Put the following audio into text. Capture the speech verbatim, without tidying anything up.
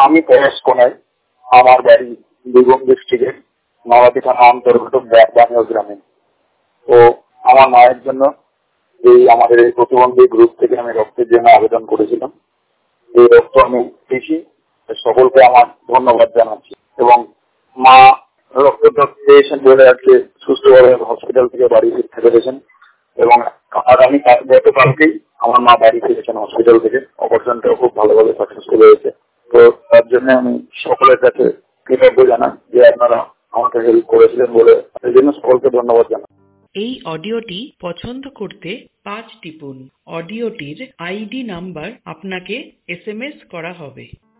আমি পলাশ কোনায়, আমার বাড়ি বীরভূম ডিস্ট্রিক্টের নবাবী থানা অন্তর্গত বানিয়া গ্রামে। তো আমার মায়ের জন্য এই আমাদের এই প্রতিবন্ধী গ্রুপ থেকে আমি রক্তের জন্য আবেদন করেছিলাম। এই রক্ত আমি পেয়েছি, সকলকে আমার ধন্যবাদ জানাচ্ছি। এবং মা রক্তটা পেয়েছেন বলে আজকে সুস্থভাবে হসপিটাল থেকে বাড়ি ফিরতে পেরেছেন। এবং আগামী গতকালকেই আমার মা বাড়ি ফিরেছেন হসপিটাল থেকে। অপারেশনটাও খুব ভালোভাবে সাকসেসফুল হয়েছে। তো তার জন্য আমি সকলের কাছে কৃতজ্ঞ জানাই যে আপনারা আমাকে হেল্প করেছিলেন বলে, এই জন্য সকলকে ধন্যবাদ জানাই। এই অডিওটি পছন্দ করতে পাঁচ টিপুন। অডিওটির আইডি নাম্বার আপনাকে এস এম এস করা হবে।